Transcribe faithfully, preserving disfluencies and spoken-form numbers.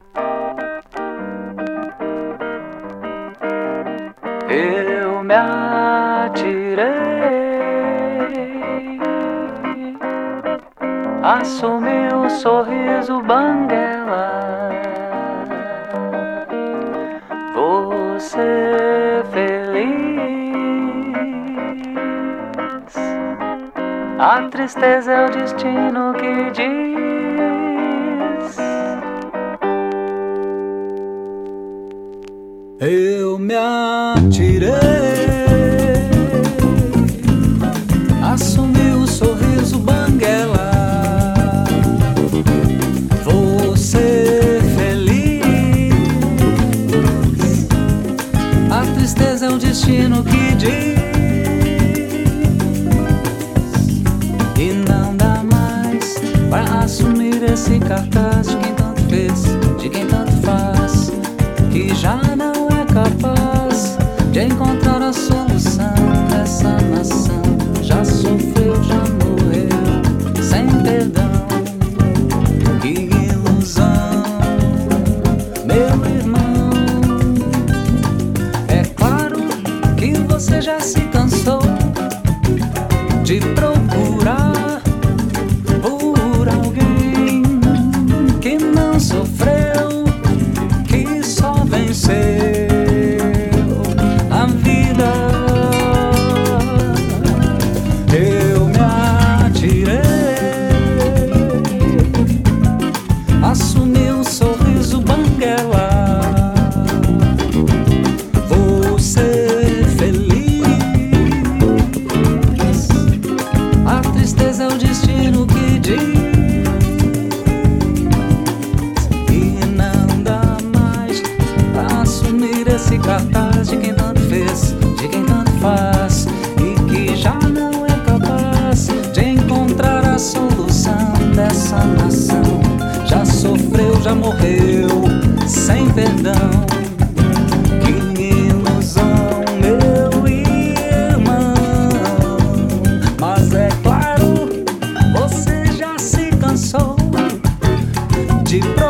Eu me atirei, assumi o sorriso banguela. Você feliz, a tristeza é o destino que diz. Eu me atirei, assumi o sorriso banguela. Você feliz, a tristeza é o destino que diz. E não dá mais pra assumir esse cartaz de quem tanto fez, de quem tanto faz, que já não é capaz de encontrar a solução dessa nação. Já sofreu, já morreu, sem perdão. Que ilusão, meu irmão. É claro que você já se cansou de procurar por alguém que não sofreu, que só venceu a vida. Eu me atirei, assumi um sorriso banguela. Você feliz, a tristeza é o destino que diz. E não dá mais pra assumir esse cartaz de quem tanto fez, de quem tanto faz, e que já não é capaz de encontrar a solução dessa nação. Já sofreu, já morreu, sem perdão. Que ilusão, meu irmão. Mas é claro, você já se cansou de